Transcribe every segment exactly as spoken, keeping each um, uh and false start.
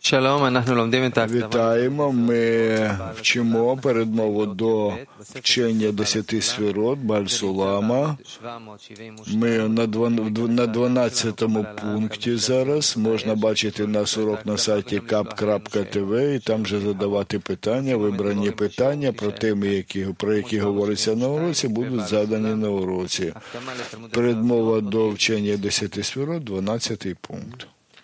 Вітаємо, ми вчимо передмову до вчення десяти сферот Бааль-Сулама. Ми на дванадцятому пункті зараз. Можна бачити наш урок на сайті кап крапка ті ві і там же задавати питання, вибрані питання про теми, які, про які говориться на уроці, будуть задані на уроці. Передмова до вчення десяти сферот, дванадцятий пункт.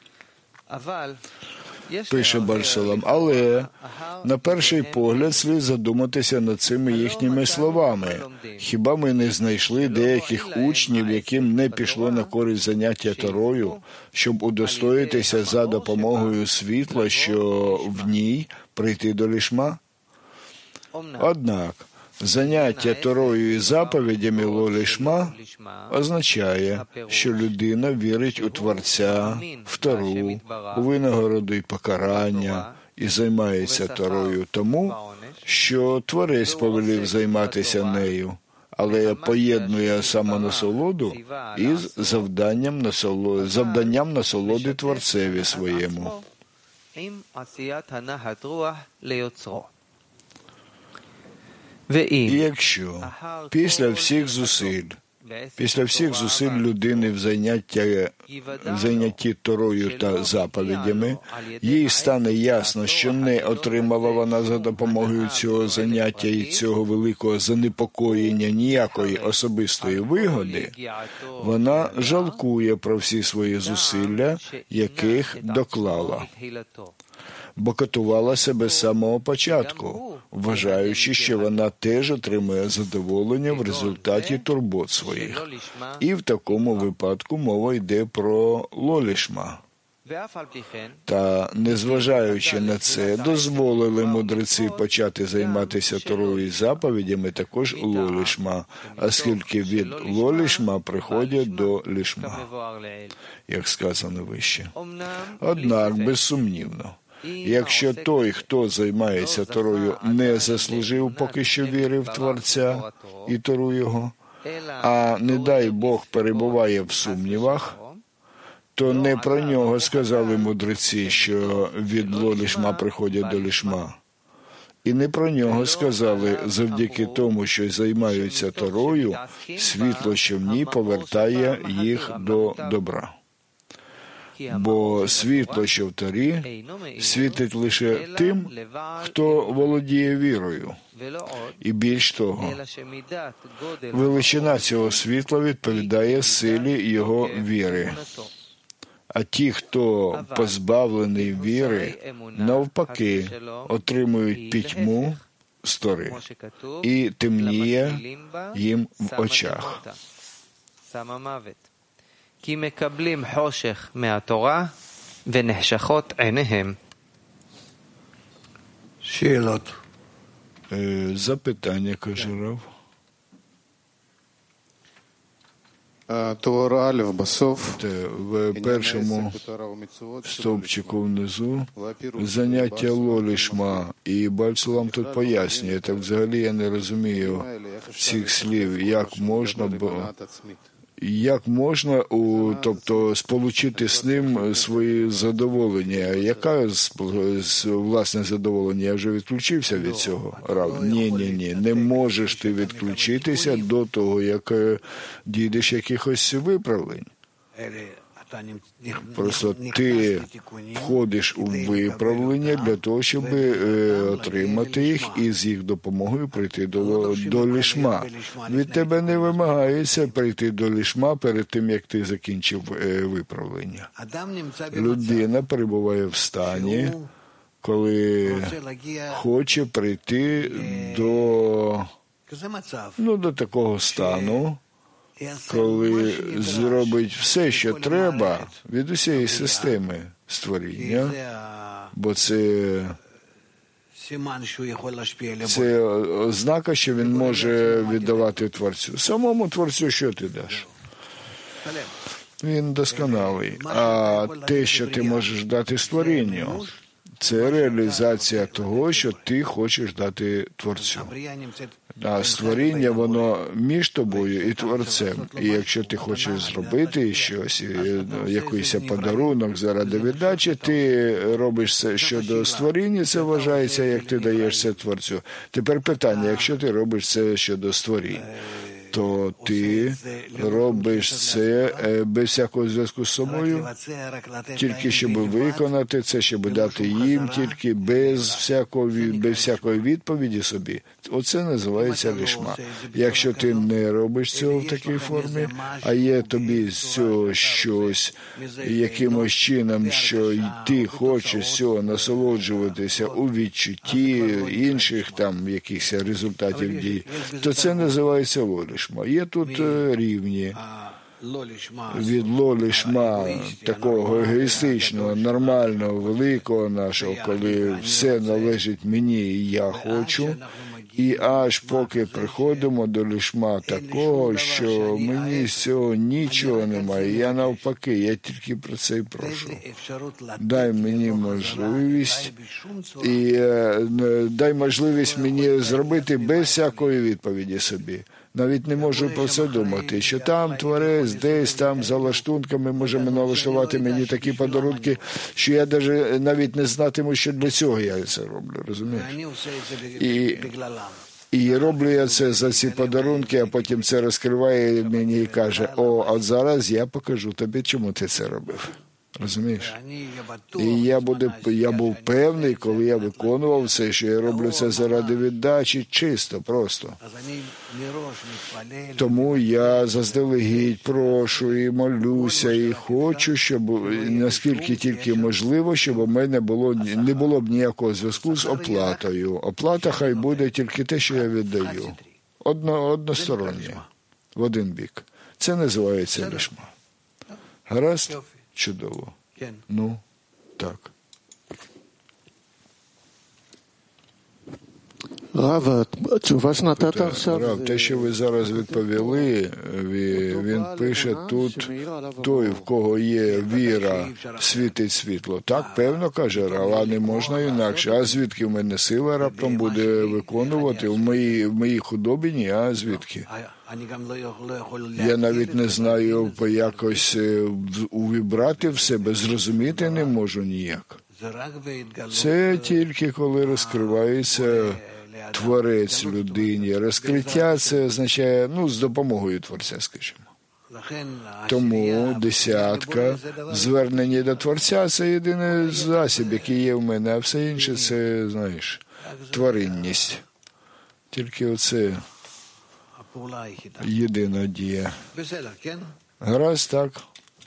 Пише Бааль-Сулам, але на перший погляд слід задуматися над цими їхніми словами. Хіба ми не знайшли деяких учнів, яким не пішло на користь заняття Торою, щоб удостоїтися за допомогою світла, що в ній прийти до лішма? Однак, заняття Торою і заповідями ло-лішма означає, що людина вірить у Творця, в Тору, у винагороду і покарання, і займається Торою тому, що Творець повелів займатися нею, але поєднує самонасолоду із завданням насолоди, завданням насолоди Творцеві своєму. І якщо після всіх зусиль, після всіх зусиль людини в зайнятті, в зайнятті Торою та заповідями, їй стане ясно, що не отримала вона за допомогою цього заняття і цього великого занепокоєння ніякої особистої вигоди, вона жалкує про всі свої зусилля, яких доклала, бо катувала себе з самого початку, вважаючи, що вона теж отримує задоволення в результаті турбот своїх. І в такому випадку мова йде про ло-лішма. Та, незважаючи на це, дозволили мудреці почати займатися Торою і заповідями також ло-лішма, оскільки від ло-лішма приходять до лішма, як сказано вище. Однак, безсумнівно, якщо той, хто займається Торою, не заслужив поки що віри в Творця і Тору його, а, не дай Бог, перебуває в сумнівах, то не про нього сказали мудреці, що від ло-лішма приходять до лішма. І не про нього сказали, завдяки тому, що займаються Торою, світло, що в ній повертає їх до добра. Бо світло, що в Торі, світить лише тим, хто володіє вірою. І більш того, величина цього світла відповідає силі його віри. А ті, хто позбавлений віри, навпаки, отримують пітьму з Тори і темніє їм в очах. כי מקבלים חושך מהתורה ונחשכות עיניהם. שאלות. запитання, каже Рав. Тора алеф басов. В першому стовпчику внизу заняття ло-лішма. І Бааль-Сулам тут пояснює. Так взагалі я не розумію цих слів, як можна було... Як можна, у, тобто, сполучити з ним свої задоволення? Яке власне задоволення? Я вже відключився від цього. Рав. Ні, ні, ні. Не можеш ти відключитися до того, як дійдеш якихось виправлень. Просто ти входиш у виправлення для того, щоб е, отримати їх і з їх допомогою прийти до, до лішма. Від тебе не вимагається прийти до лішма перед тим, як ти закінчив е, виправлення. Людина перебуває в стані, коли хоче прийти до, ну, до такого стану, коли зробить все, що треба від усієї системи створіння, бо це, це ознака, що він може віддавати Творцю. Самому Творцю що ти даш? Він досконалий. А те, що ти можеш дати створінню, Це реалізація того, що ти хочеш дати Творцю. А створіння, воно між тобою і Творцем. І якщо ти хочеш зробити щось, якийсь подарунок заради віддачі, ти робиш це щодо створіння, це вважається, як ти даєш це Творцю. Тепер питання, якщо ти робиш це щодо створіння, то ти робиш це без всякого зв'язку з собою, тільки щоб виконати це, щоб дати їм, тільки без всякого, без всякої відповіді собі. Оце називається лішма. Якщо ти не робиш цього в такій формі, а є тобі з цього щось, якимось чином, що ти хочеш з цього насолоджуватися у відчутті інших там якихось результатів дій, то це називається лолішма. Є тут рівні від лолішма такого егоїстичного, нормального, великого нашого, коли все належить мені і я хочу, і аж поки приходимо до лішма такого, що мені з цього нічого немає. Я навпаки, я тільки про це і прошу. Дай мені можливість, і е, дай можливість мені зробити без всякої відповіді собі. Навіть не можу про це думати, що там Творець, десь там за лаштунками можемо налаштувати мені такі подарунки, що я навіть не знатиму, що для цього я це роблю, розумієш? І, і роблю я це за ці подарунки, а потім це розкриває мені і каже, о, от зараз я покажу тобі, чому ти це робив. Розумієш? І я, буду, я був певний, коли я виконував це, що я роблю це заради віддачі, чисто, просто. Тому я заздалегідь прошу і молюся, і хочу, щоб, наскільки тільки можливо, щоб у мене було, не було б ніякого зв'язку з оплатою. Оплата хай буде тільки те, що я віддаю. Одно, одностороннє, в один бік. Це називається лішма. Гаразд? Чудово. Ну, так. Рав, Рав, те, що ви зараз відповіли, він пише тут, той, в кого є віра, світить світло. Так, певно, каже Рав, а не можна інакше. А звідки в мене сила раптом буде виконувати? В моїй, в моїй худобі ні, а звідки? Я навіть не знаю, якось увібрати в себе, зрозуміти не можу ніяк. Це тільки коли розкривається Творець людині. Розкриття це означає, ну, з допомогою Творця, скажімо. Тому десятка, звернення до Творця – це єдиний засіб, який є в мене, а все інше – це, знаєш, тваринність. Тільки оце єдина дія. Гаразд, так?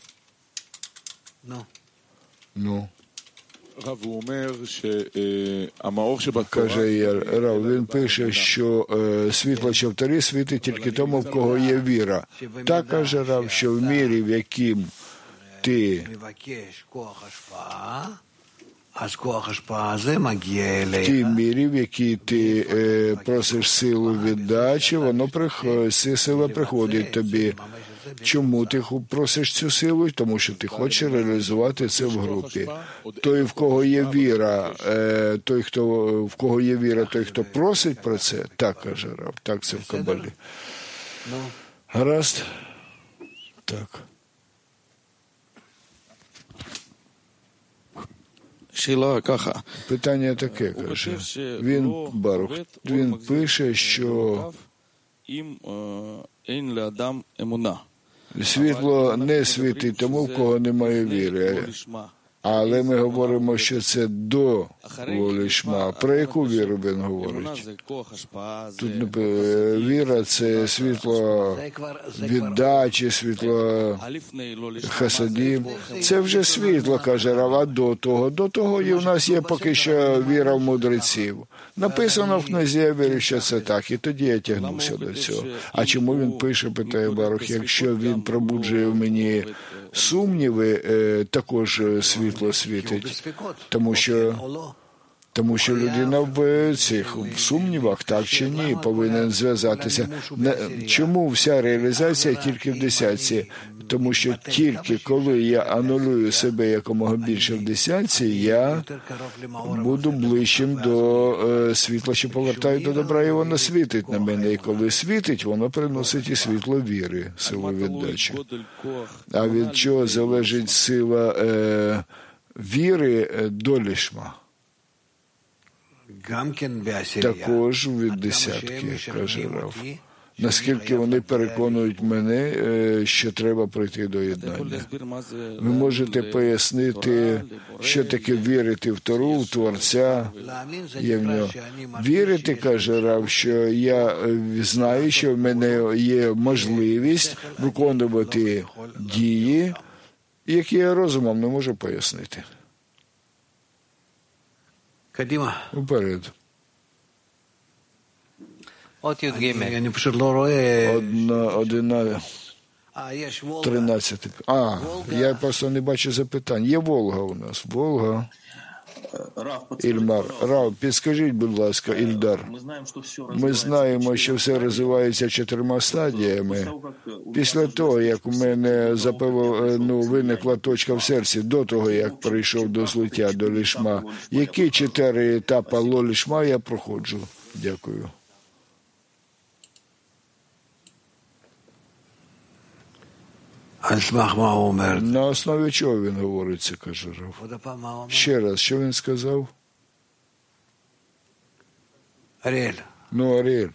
Ну. Каже я, Рав, він пише, що е, світло Чавтарі світить тільки тому, в кого є віра. Так, каже Рав, що в мірі, в яким ти в тій мірі, в якій ти е, просиш силу віддачі, воно прих... сила приходить тобі. Чому ти просиш цю силу? Тому що ти хочеш реалізувати це в групі. Той, в кого є віра, е, той, хто в кого є віра, той, хто просить про це, так, каже Рав, так це в Кабалі. Гаразд? Так. Питання таке, каже. Він, Барух, він пише, що світло не світить тому, в кого немає віри. Але ми говоримо, що це до лішма. Про яку віру він говорить? Тут віра – це світло віддачі, світло хасадів. Це вже світло, каже Рав, а до того. До того і в нас є поки що віра в мудреців. Написано в книзі, я вірю, що це так, і тоді я тягнуся до цього. А чому він пише, питає Барух, якщо він пробуджує в мені сумніви, також світло світить, тому що Тому що людина в цих в сумнівах, так чи ні, повинен зв'язатися. Чому вся реалізація тільки в десятці? Тому що тільки коли я анулюю себе якомога більше в десятці, я буду ближчим до е, світла, що повертаю до добра, і воно світить на мене. І коли світить, воно приносить і світло віри, силу віддачі. А від чого залежить сила е, віри до лішма? Також від десятки, каже Рав. Наскільки вони переконують мене, що треба прийти до єднання. Ви можете пояснити, що таке вірити в Тору, в Творця, є в нього. Вірити, каже Рав, що я знаю, що в мене є можливість виконувати дії, які я розумом не можу пояснити. Вперед. Одна, одна, тринадцяти. А, я просто не бачу запитань. Є Волга у нас. Волга. Ільмар. Рав, підскажіть, будь ласка, Ільдар. Ми знаємо, що все розвивається чотирма стадіями. Після того, як у мене запало, ну, виникла точка в серці, до того, як прийшов до злиття, до лішма, які чотири етапи ло-лішма я проходжу? Дякую. На основі чого він говорить це, каже Рав? Ще раз, що він сказав? Аріель. Ну, Аріель.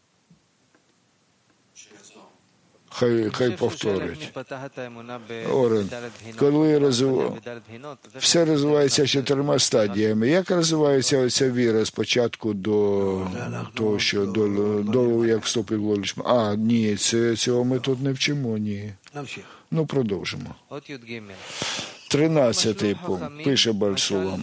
Хай, хай повторить. Орен, коли розвив... все розвивається чотирма стадіями. Як розвивається оця віра спочатку до того, що до, до як вступив ло-лішма? А, ні, це, цього ми тут не вчимо, ні. Ну, продовжимо. Тринадцятий пункт, пише Баль-Сулам.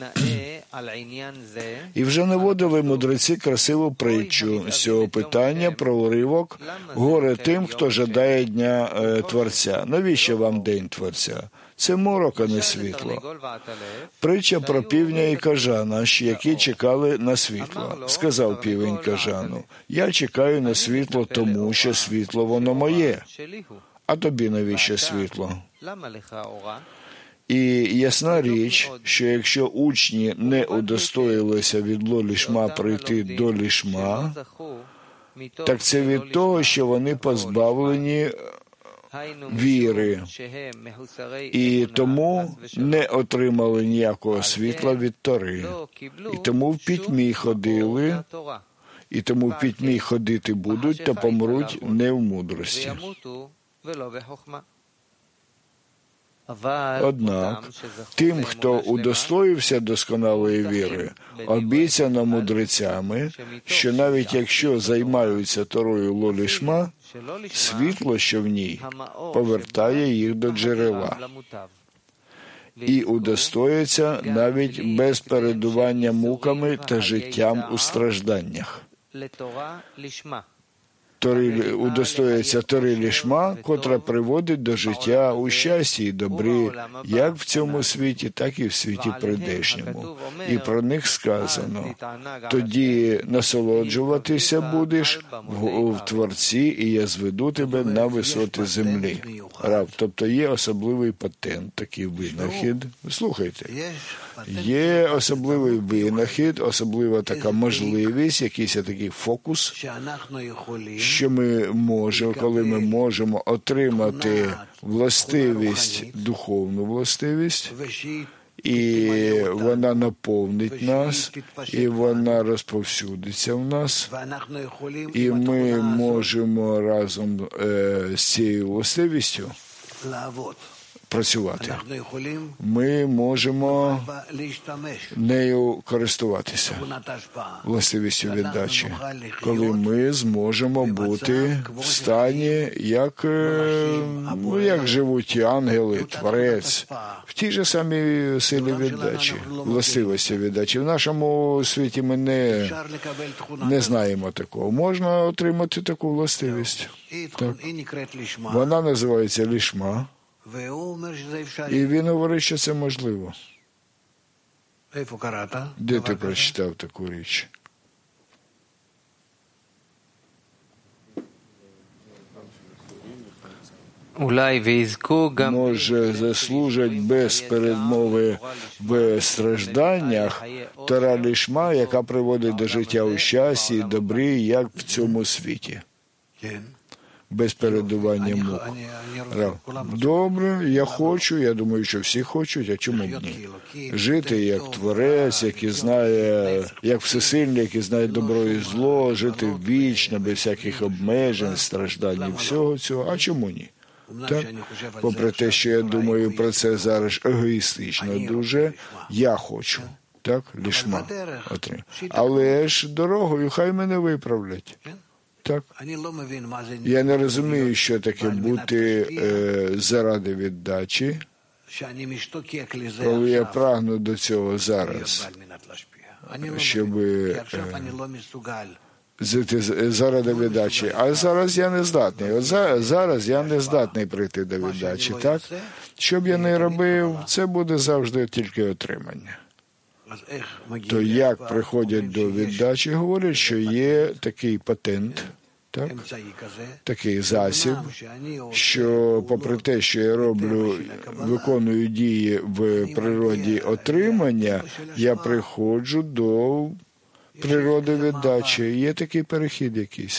І вже наводили мудреці красиву притчу з цього питання про уривок «Горе тим, хто жадає дня е, Творця». Навіщо вам день Творця? Це морок, а не світло. Притча про півня і кажана, які чекали на світло. Сказав півень кажану: «Я чекаю на світло тому, що світло воно моє. А тобі навіщо світло?» І ясна річ, що якщо учні не удостоїлися від ло-лішма прийти до лішма, так це від того, що вони позбавлені віри, і тому не отримали ніякого світла від Тори. І тому в пітьмі ходили, і тому в пітьмі ходити будуть та помруть не в мудрості. Однак, тим, хто удостоївся досконалої віри, обіцяно мудрецями, що навіть якщо займаються Торою ло-лішма, світло, що в ній, повертає їх до джерела. І удостоїться навіть без передування муками та життям у стражданнях. Тори, удостоїться Тори лішма, котра приводить до життя у щасті і добрі, як в цьому світі, так і в світі прийдешньому. І про них сказано: тоді насолоджуватися будеш в, в Творці, і я зведу тебе на висоти землі. Рав, тобто є особливий патент, такий винахід. Слухайте, є особливий винахід, особлива така можливість, якийсь такий фокус, що ми можемо, коли ми можемо отримати властивість, духовну властивість, і вона наповнить нас, і вона розповсюдиться в нас, і ми можемо разом е, з цією властивістю працювати. Ми можемо нею користуватися, властивістю віддачі, коли ми зможемо бути в стані, як, ну, як живуть ангели, Творець, в тій же самій силі віддачі, властивості віддачі. В нашому світі ми не, не знаємо такого. Можна отримати таку властивість. Так. Вона називається лішма. І він говорить, що це можливо. Де ти прочитав таку річ? Може, заслужать без передмови в стражданнях Тора лішма, яка приводить до життя у щасті і добрі, як в цьому світі. Без передування мук. Добре, я хочу, я думаю, що всі хочуть, а чому б ні? Жити як творець, який знає, як всесильний, який знає добро і зло, жити вічно, без всяких обмежень, страждань і всього цього, а чому ні? Так, попри те, що я думаю про це зараз егоїстично дуже, я хочу, так, лішма отримати. Але ж дорогою хай мене виправлять. Так. Я не розумію, що таке бути е, заради віддачі, коли я прагну до цього зараз, щоб е, заради віддачі. А зараз я не здатний. От зараз я не здатний прийти до віддачі. Так? Що б я не робив, це буде завжди тільки отримання. То як приходять до віддачі, говорять, що є такий патент, так? Такий засіб, що попри те, що я роблю, виконую дії в природі отримання, я приходжу до природи віддачі. Є такий перехід якийсь.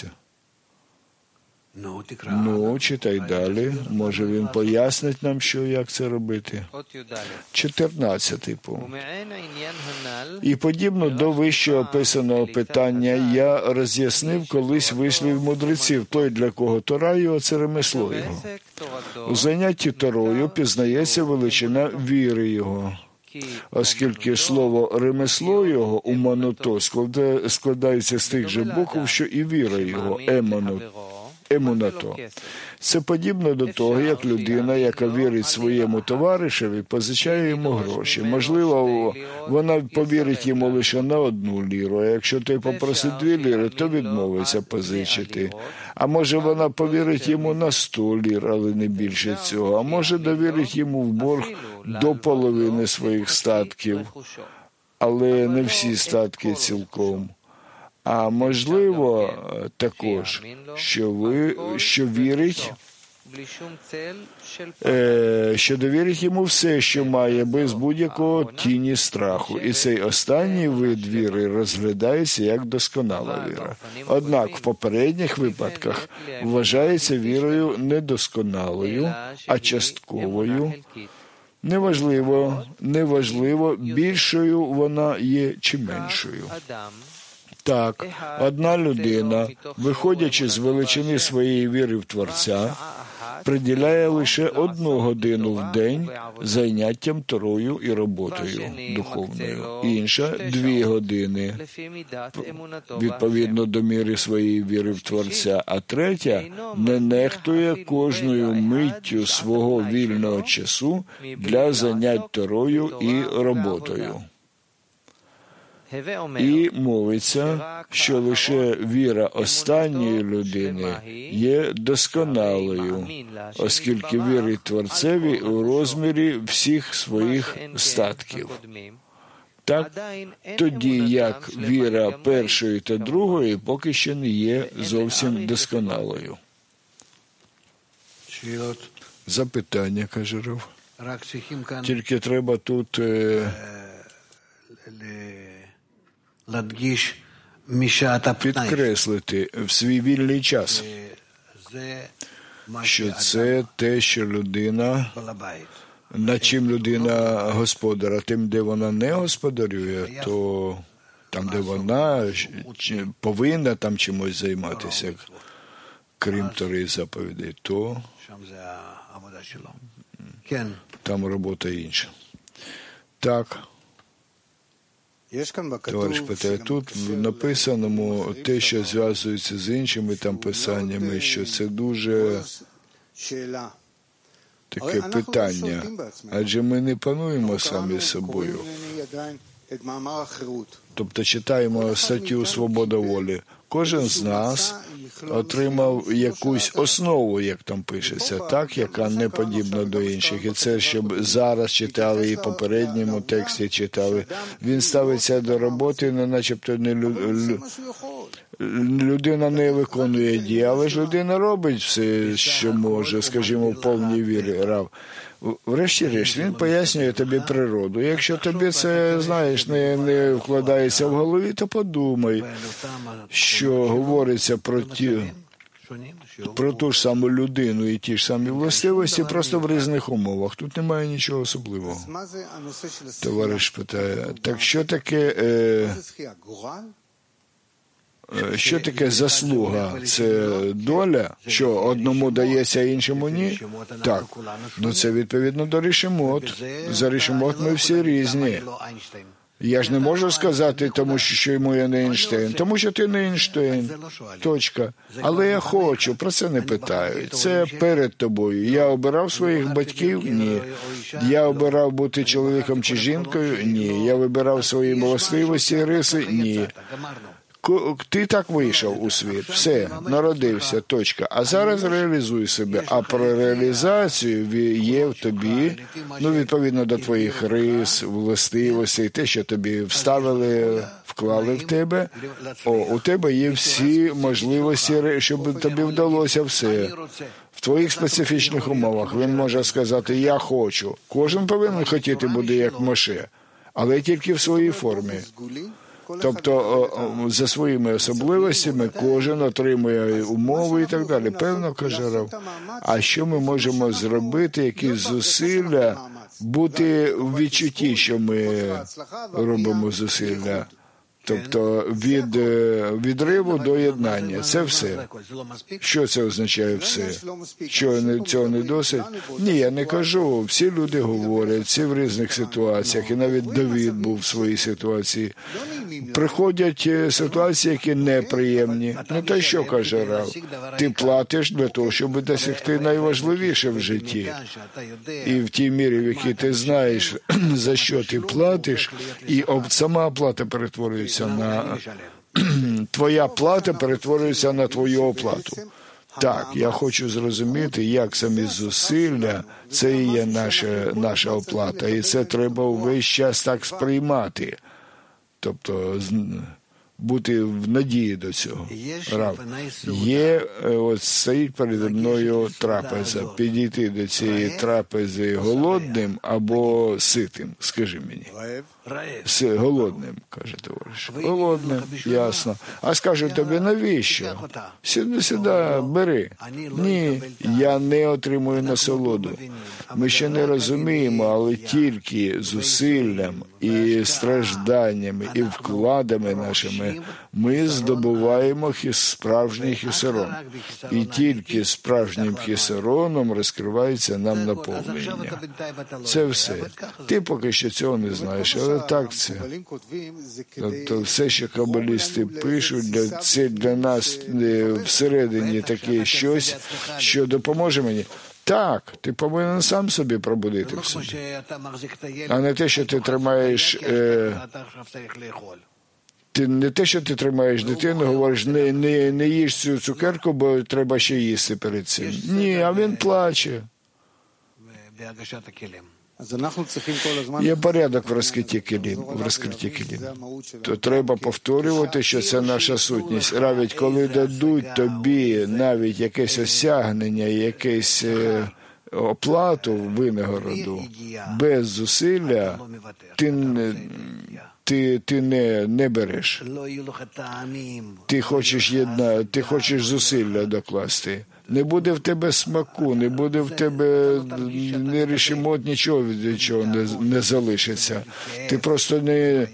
Ну, читай далі. Може, він пояснить нам, що, як це робити. чотирнадцятий пункт. І подібно до вище описаного питання, я роз'яснив колись вислів мудреців, той, для кого Тора його, це ремесло його. У занятті Торою пізнається величина віри його. Оскільки слово «ремесло» його, уманото, складається з тих же букв, що і віра його, еманото. Емунато. Це подібно до того, як людина, яка вірить своєму товаришеві, позичає йому гроші. Можливо, вона повірить йому лише на одну ліру, а якщо той попросить дві ліри, то відмовиться позичити. А може вона повірить йому на сто лір, але не більше цього. А може довірить йому в борг до половини своїх статків, але не всі статки цілком. А можливо також, що ви, що вірить, е, що довірить йому все, що має, без будь-якого тіні страху. І цей останній вид віри розглядається як досконала віра. Однак в попередніх випадках вважається вірою недосконалою, а частковою. Неважливо, неважливо, більшою вона є чи меншою. Так, одна людина, виходячи з величини своєї віри в Творця, приділяє лише одну годину в день заняттям Торою і роботою духовною. Інша – дві години, відповідно до міри своєї віри в Творця. А третя не нехтує кожною миттю свого вільного часу для занять Торою і роботою. І мовиться, що лише віра останньої людини є досконалою, оскільки вірить Творцеві у розмірі всіх своїх статків. Так, тоді як віра першої та другої поки що не є зовсім досконалою. Запитання, каже Рав. Тільки треба тут е... підкреслити в свій вільний час, що це те, що людина, над чим людина господар, а тим, де вона не господарює, то там, де вона повинна там чимось займатися, крім Тори і заповідей, то там робота інша. Так. Товариш питає, тут в написаному те, що зв'язується з іншими там писаннями, що це дуже таке питання, адже ми не пануємо самі собою. Тобто читаємо статтю «Свобода волі». Кожен з нас отримав якусь основу, як там пишеться, так, яка не подібна до інших. І це, щоб зараз читали і в попередньому тексті читали. Він ставиться до роботи, не начебто не лю... людина не виконує дії, але ж людина робить все, що може, скажімо, в повній вірі. Рав. Врешті-решт, він пояснює тобі природу. Якщо тобі це, знаєш, не, не вкладається в голові, то подумай, що говориться про ті, про ту ж саму людину і ті ж самі властивості, просто в різних умовах. Тут немає нічого особливого. Товариш питає, так що таке... Е... Що таке заслуга? Це доля? Що одному дається, а іншому ні? Так. Ну це відповідно до рішимот. За рішимот ми всі різні. Я ж не можу сказати, тому що йому я не Ейнштейн. Тому що ти не Ейнштейн. Точка. Але я хочу, про це не питають. Це перед тобою. Я обирав своїх батьків? Ні. Я обирав бути чоловіком чи жінкою? Ні. Я вибирав свої властивості і риси? Ні. Ти так вийшов у світ, все, народився, точка. А зараз реалізуй себе. А про реалізацію є в тобі, ну, відповідно до твоїх рис, властивостей, те, що тобі вставили, вклали в тебе, о, у тебе є всі можливості, щоб тобі вдалося все. В твоїх специфічних умовах він може сказати «я хочу». Кожен повинен хотіти буде як Моше, але тільки в своїй формі. Тобто, за своїми особливостями кожен отримує умови і так далі. Певно, каже Рав. А що ми можемо зробити, які зусилля, бути в відчутті, що ми робимо зусилля? Тобто, від відриву до єднання. Це все. Що це означає все? Що цього не досить? Ні, я не кажу. Всі люди говорять, всі в різних ситуаціях. І навіть Давид був в своїй ситуації. Приходять ситуації, які неприємні. Ну, та що, каже Рав? Ти платиш для того, щоб досягти найважливіше в житті. І в тій мірі, в якій ти знаєш, за що ти платиш, і сама оплата перетворюється на твоя плата перетворюється на твою оплату. Так, я хочу зрозуміти, як самі зусилля, це і є наша, наша оплата, і це треба увесь час так сприймати. Тобто, бути в надії до цього. Рав. Є, от стоїть переді мною трапеза. Підійти до цієї трапези голодним або ситим, скажи мені. З голодним, каже товариш. Голодним, ясно. А скажу тобі, навіщо? Сюди, сюди, бери. Ні, я не отримую насолоду. Ми ще не розуміємо, але тільки зусиллям і стражданнями, і вкладами нашими ми здобуваємо справжній хісарон. І тільки справжнім хісароном розкривається нам наповнення. Це все. Ти поки що цього не знаєш, але так це. Тобто все, що кабалісти пишуть, для, це для нас всередині таке щось, що допоможе мені. Так, ти повинен сам собі пробудити в собі. А не те, що ти тримаєш... Е, ти не те, що ти тримаєш дитину, говориш, не, не, не їж цю цукерку, бо треба ще їсти перед цим. Ні, а він плаче. Є порядок в розкритті килим, в розкритті килим. То треба повторювати, що це наша сутність. Навіть коли дадуть тобі навіть якесь осягнення, якесь оплату, винагороду, без зусилля, ти не, ти, ти не, не береш. Ти хочеш єдна, ти хочеш зусилля докласти. Не буде в тебе смаку, не буде в тебе не рішимо, нічого від чого не, не залишиться. Ти просто не...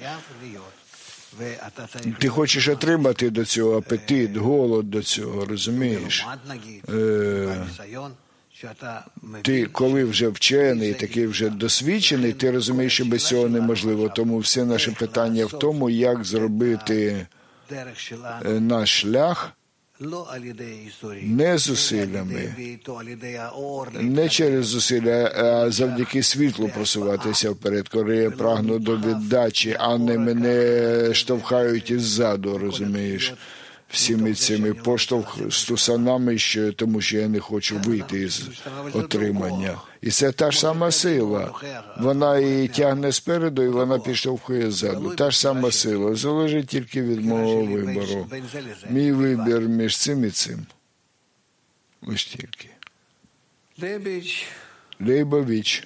Ти хочеш отримати до цього апетит, голод до цього, розумієш? Е... Ти, коли вже вчений, такий вже досвідчений, ти розумієш, що без цього неможливо. Тому все наше питання в тому, як зробити наш шлях Не зусиллями, не через зусилля, а завдяки світлу просуватися вперед, коли я прагну до віддачі, а не мене штовхають іззаду, розумієш? Всіми цими поштовхами, що, тому що я не хочу вийти із отримання. І це та ж сама сила. Вона її тягне спереду, і вона підштовхує ззаду. Та ж сама сила. Залежить тільки від мого вибору. Мій вибір між цим і цим. Лиш тільки. Лейбович.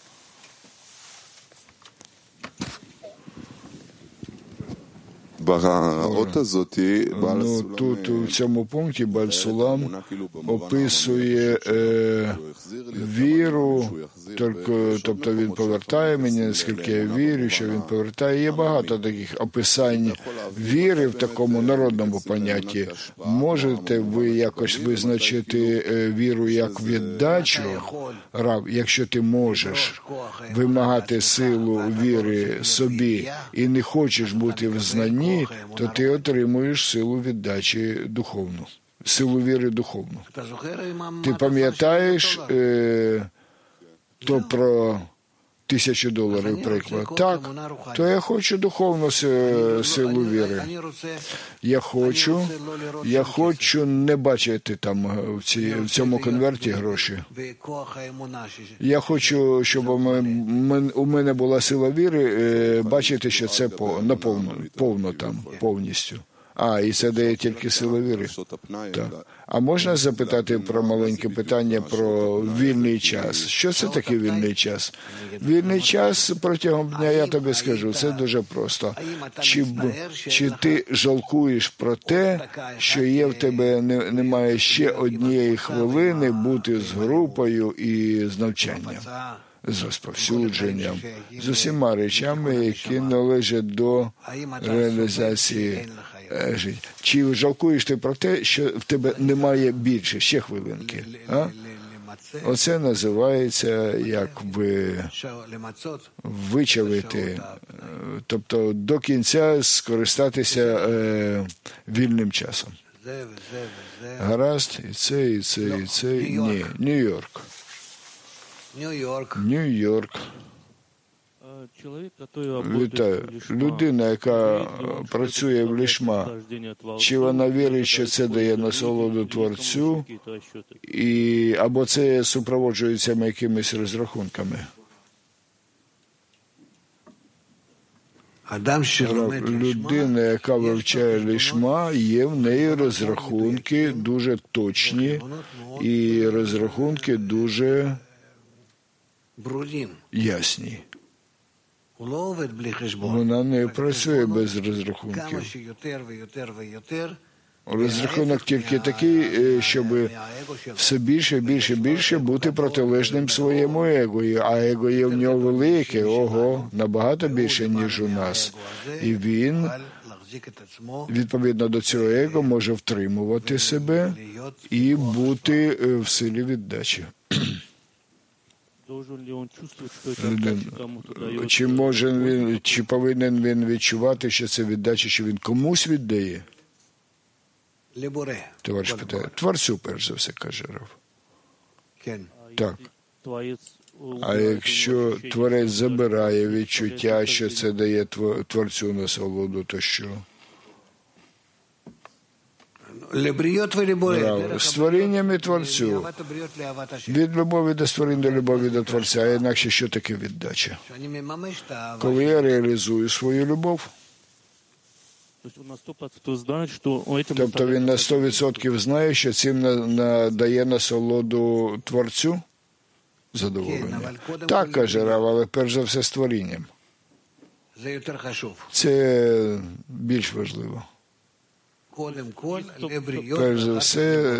Ну, тут у цьому пункті Бааль Сулам описує е, віру, тобто він повертає мені, наскільки я вірю, що він повертає. Є багато таких описань віри в такому народному понятті. Можете ви якось визначити віру як віддачу, раб, якщо ти можеш вимагати силу віри собі і не хочеш бути в знанні, то ти отримуєш силу віддачі духовну, силу віри духовну. Ти пам'ятаєш е, то про тисячу доларів, приклад? Так, то я хочу духовну силу віри. Я хочу, я хочу не бачити там в, ці, в цьому конверті гроші. Я хочу, щоб у мене була сила віри, бачити, що це наповно, повно там, повністю. А, і це дає тільки сила віри. Так. А можна запитати про маленьке питання про вільний час? Що це таке вільний час? Вільний час протягом дня, я тобі скажу, це дуже просто. Чи, чи ти жалкуєш про те, що є в тебе, не, немає ще однієї хвилини бути з групою і з навчанням? З розповсюдженням, з усіма речами, які належать до реалізації життя. Чи жалкуєш ти про те, що в тебе немає більше, ще хвилинки? А? Оце називається, якби, вичавити, тобто до кінця скористатися е, вільним часом. Гаразд, і це, і це, і це, ні, Нью-Йорк. Нью-Йорк. Вітаю. Людина, яка працює в лішма, чи вона вірить, що це дає насолоду Творцю, і, або це супроводжується якимись розрахунками? Людина, яка вивчає лішма, є в неї розрахунки дуже точні, і розрахунки дуже ясні. Вона не працює без розрахунків. Розрахунок тільки такий, щоб все більше, більше, більше бути протилежним своєму его. А его є в нього велике, ого, набагато більше, ніж у нас. І він, відповідно до цього его, може втримувати себе і бути в силі віддачі. Чи може він, чи повинен він відчувати, що це віддача, що він комусь віддає? Товариш питає. Творцю, перш за все, каже Рав. Так. А якщо Творець забирає відчуття, що це дає Творцю насолоду, то що? Створінням і Творцю. Від любові до створіння до любові до Творця. А інакше що таке віддача? Коли я реалізую свою любов, тобто він на сто відсотків знає, що цим надає насолоду Творцю? Задоволення. Так, каже Рав, але перш за все створінням. Це більш важливо. Перш за все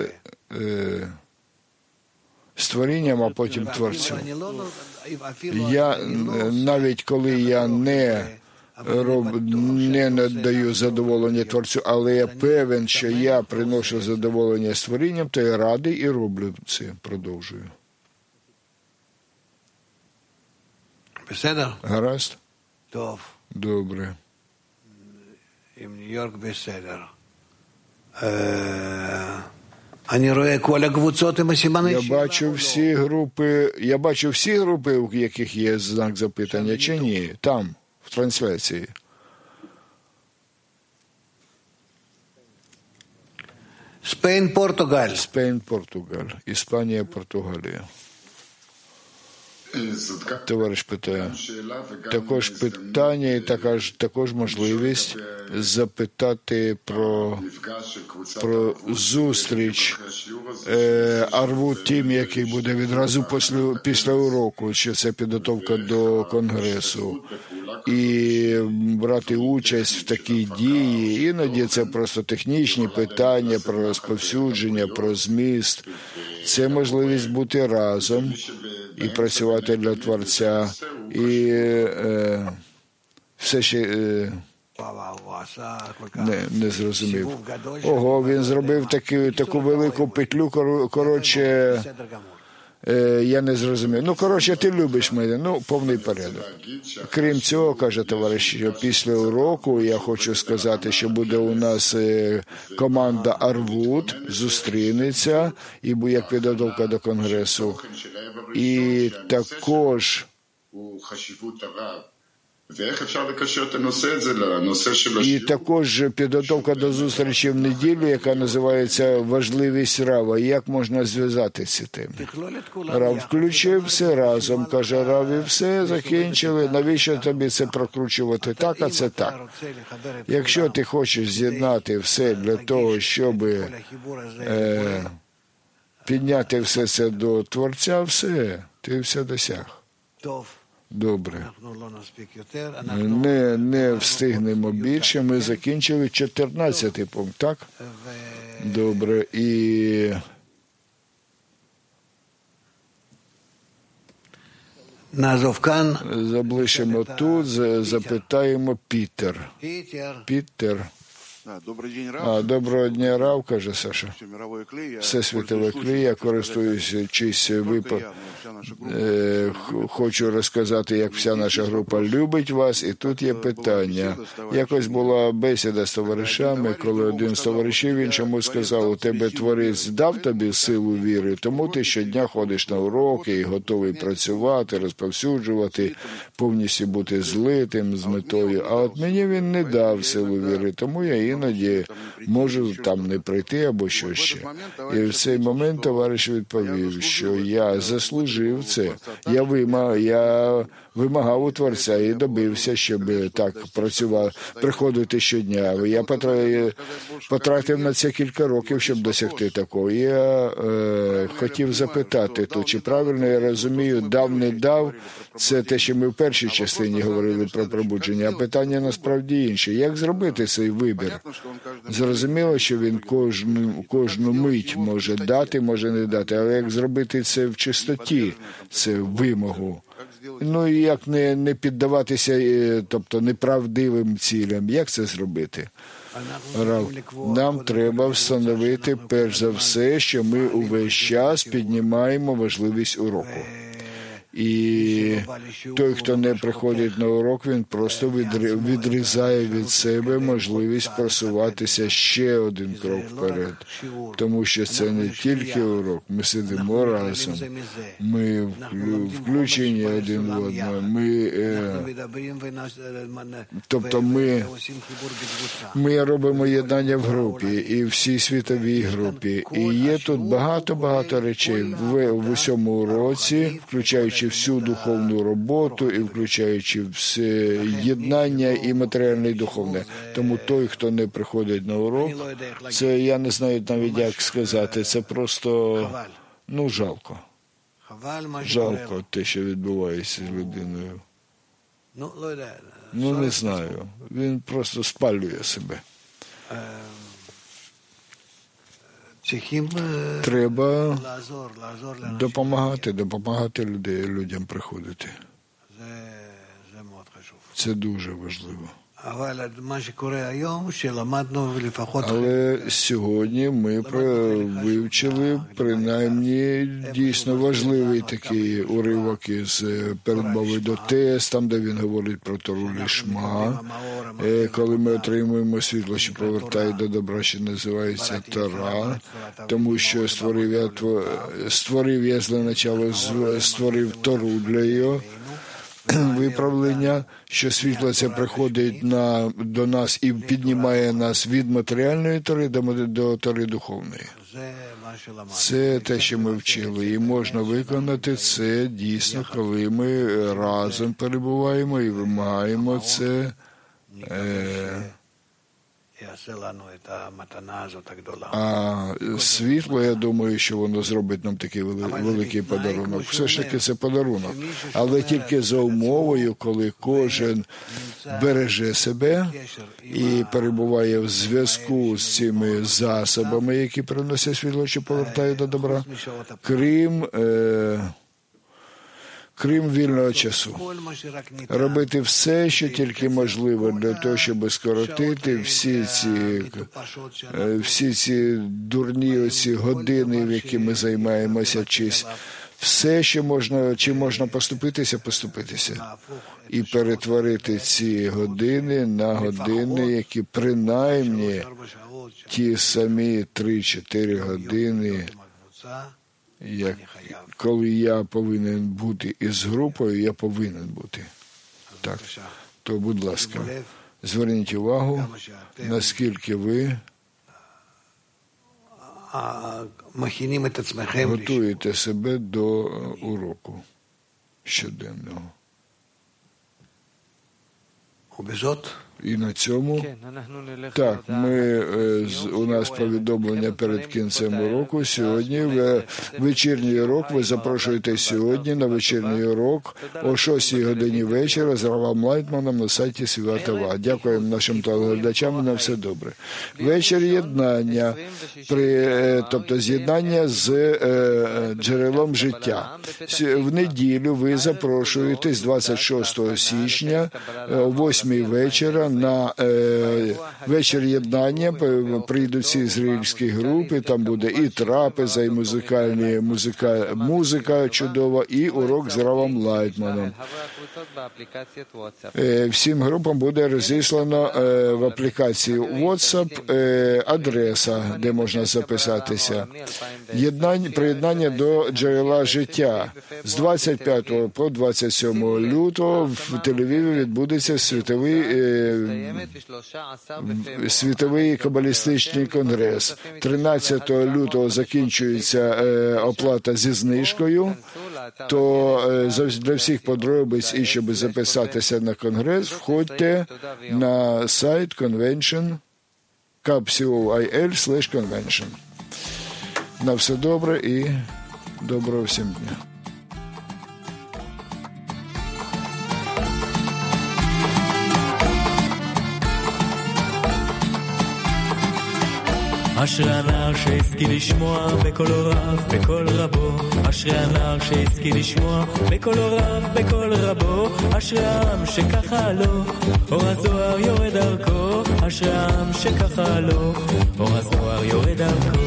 створінням, а потім Творцю. Я, навіть коли я не, роб, не надаю задоволення Творцю, але я певен, що я приношу задоволення створінням, то я радий і роблю це, продовжую. Гаразд? Добре. Я бачу всі групи, я бачу всі групи, у яких є знак запитання, чи ні? Там, в трансляції. Spain, Portugal. Spain, Portugal. Іспанія, Португалія. Товариш питає. Також питання і також, також можливість запитати про, про зустріч е, Арвут Тім, який буде відразу після, після уроку, що це підготовка до конгресу. І брати участь в такій дії. Іноді це просто технічні питання про розповсюдження, про зміст. Це можливість бути разом і працювати для Творця. І е, все ще е, не, не зрозумів. Ого, він зробив таку, таку велику петлю, коротше, е, я не зрозумів. Ну, коротше, ти любиш мене, ну, повний порядок. Крім цього, каже товариш, що після уроку я хочу сказати, що буде у нас е, команда Арвут, зустрінеться, і буде як підготовка до конгресу. І також І також підготовка до зустрічі в неділю, яка називається «Важливість Рава». Як можна зв'язати ці теми? Рав включив все разом, каже Рав, і все, закінчили. Навіщо тобі це прокручувати так, а це так? Якщо ти хочеш з'єднати все для того, щоб е, підняти все це до Творця, все, ти все досяг. Добре. Не, не встигнемо більше. Ми закінчили чотирнадцятий пункт, так? Добре. І заближимо тут, запитаємо Пітер. Пітер. А, доброго дня, Рав, каже Саша. Все світове клі, я користуючись випадком, е, хочу розказати, як вся наша група любить вас, і тут є питання. Якось була бесіда з товаришами, коли один з товаришів іншому сказав, у тебе Творець дав тобі силу віри, тому ти щодня ходиш на уроки і готовий працювати, розповсюджувати, повністю бути злитим з метою. А от мені він не дав силу віри, тому я іноді можу там не прийти або що ще. І в цей момент товариш відповів, що я заслужив це. Я вимагав, я вимагав у Творця і добився, щоб так працював, приходити щодня. Я потратив на це кілька років, щоб досягти такого. Я е, хотів запитати, то чи правильно я розумію, дав, не дав, це те, що ми в першій частині говорили про пробудження, а питання насправді інше. Як зробити цей вибір? Зрозуміло, що він кожну, кожну мить може дати, може не дати, але як зробити це в чистоті, це вимогу? Ну і як не, не піддаватися, тобто неправдивим цілям, як це зробити? Нам треба встановити, перш за все, що ми увесь час піднімаємо важливість уроку. І той, хто не приходить на урок, він просто відрізає від себе можливість просуватися ще один крок вперед. Тому що це не тільки урок, ми сидимо разом, ми включені один в одного, ми, е, тобто ми, ми робимо єднання в групі, і в всій світовій групі. І є тут багато-багато речей в, в усьому уроці, включаючи всю духовну роботу і включаючи все єднання і матеріальне, і духовне. Тому той, хто не приходить на урок, це, я не знаю навіть як сказати, це просто, ну, жалко. Жалко те, що відбувається з людиною. Ну, не знаю. Він просто спалює себе. Треба допомагати, допомагати людей, людям приходити. Це дуже важливо. Але сьогодні ми вивчили принаймні дійсно важливий такий уривок із передмови до Тес, там, де він говорить про Тору Лішма, коли ми отримуємо світло, що повертає до добра, що називається Тора, тому що створив я, створив я зле начало, створив Тору для його виправлення, що світло це приходить на, до нас і піднімає нас від матеріальної тори до, до тори духовної. Це те, що ми вчили, і можна виконати це дійсно, коли ми разом перебуваємо і вимагаємо це. Е, А світло, я думаю, що воно зробить нам такий великий подарунок. Все ж таки це подарунок. Але тільки за умовою, коли кожен береже себе і перебуває в зв'язку з цими засобами, які приносять світло, що повертають до добра, крім... Е- крім вільного часу. Робити все, що тільки можливо для того, щоб скоротити всі ці, всі ці дурні оці години, в які ми займаємося, чи все, що можна, чи можна поступитися, поступитися. І перетворити ці години на години, які принаймні ті самі три-чотири години, як, коли я повинен бути із групою, я повинен бути. Так. То, будь ласка, зверніть увагу, наскільки ви готуєте себе до уроку щоденного. І на цьому, так, ми, у нас повідомлення перед кінцем уроку. Сьогодні вечірній урок, ви запрошуєте сьогодні на вечірній урок о шостій годині вечора з Равом Лайтманом на сайті Святова. Дякуємо нашим телеглядачам, на все добре. Вечір єднання, при, тобто з'єднання з е, джерелом життя. В неділю ви запрошуєтесь двадцять шостого січня о восьмій вечора на е, вечір єднання. Прийдуть ці ізраїльські групи, там буде і трапеза, і музикальні, музика, музика чудова, і урок з Равом Лайтманом. Е, всім групам буде розіслано е, в аплікації WhatsApp е, адреса, де можна записатися. Єднання, приєднання до джерела життя. З двадцять п'ятого по двадцять сьомого лютого в Тель-Авіві відбудеться світовий е, Світовий кабалістичний конгрес. тринадцятого лютого закінчується е, оплата зі знижкою, то е, для всіх подробиць і щоб записатися на конгрес, входьте на сайт convention capsule слеш convention. На все добре і доброго всім дня. אשרי הנער שהשכיל לשמוע בקול רב, בקול רבו. אשרי הנער שהשכיל לשמוע בקול רב, בקול רבו. אשרי העם שככה לו, אור הזוהר יורד דרכו. אשרי העם שככה לו, אור הזוהר יורד דרכו.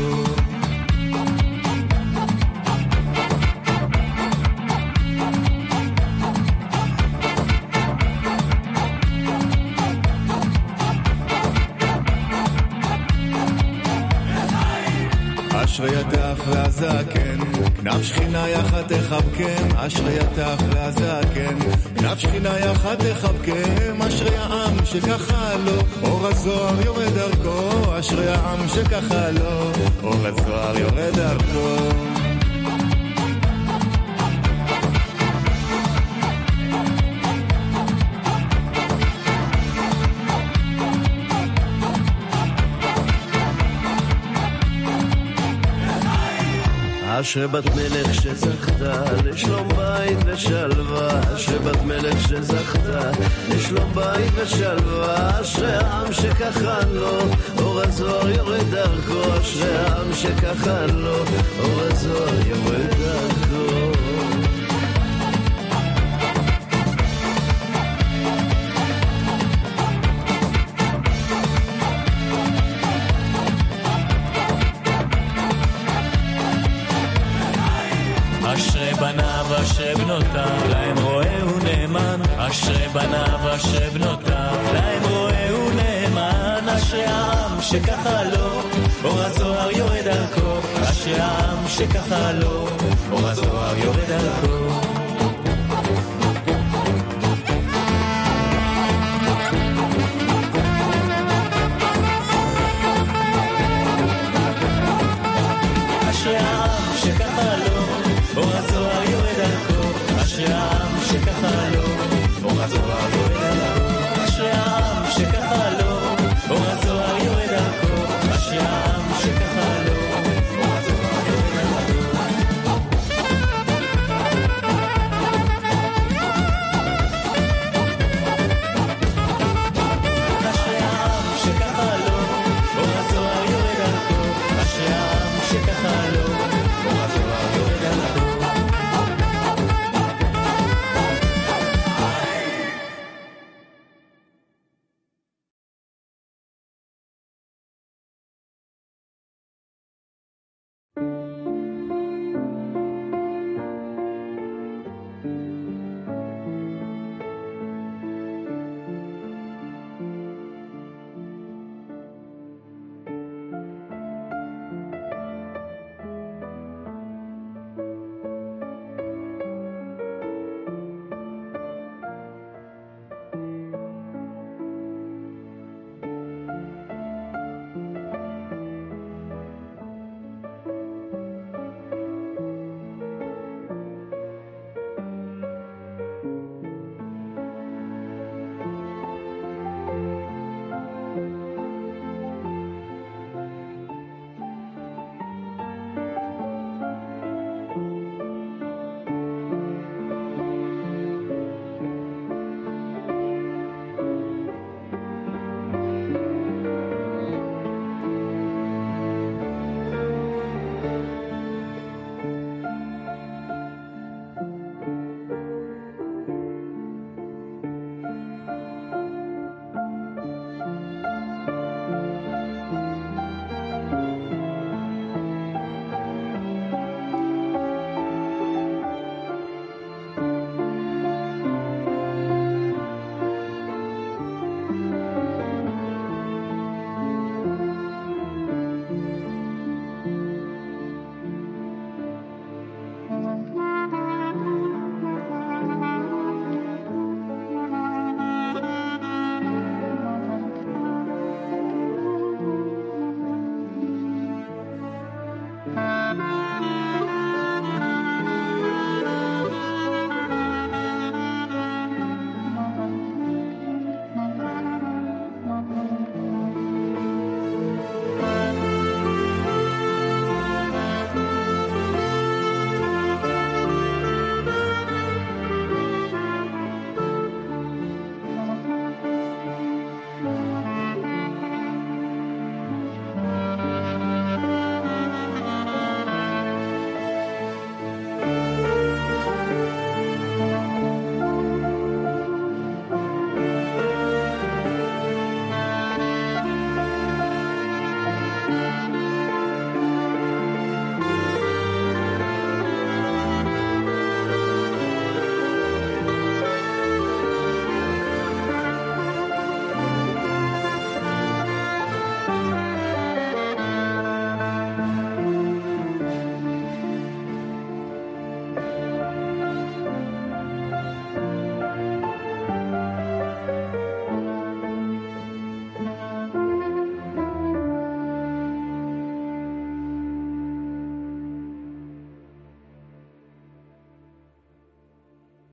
אשרי הטף והזקן, כנף שכינה יחד תחבקם. אשרי הטף והזקן, כנף שכינה יחד תחבקם. אשרי העם שככה לו, אור הזוהר יורד דרכו. אשרי העם שככה לו, אור הזוהר יורד דרכו. אשרי בת מלך שזכתה לשלום בית ושלווה. אשרי בת מלך שזכתה לשלום בית ושלווה. אשרי העם שככה לו, אור הזוהר יורד דרכו. אשרי העם שככה לו, אור הזוהר יורד דרכו. אשרי בניו, אשרי בנותיו, להם רואה ונאמן. אשרי העם שככה לו, אור הזוהר יורד דרכו. אשרי העם שככה לו, אור הזוהר יורד דרכו.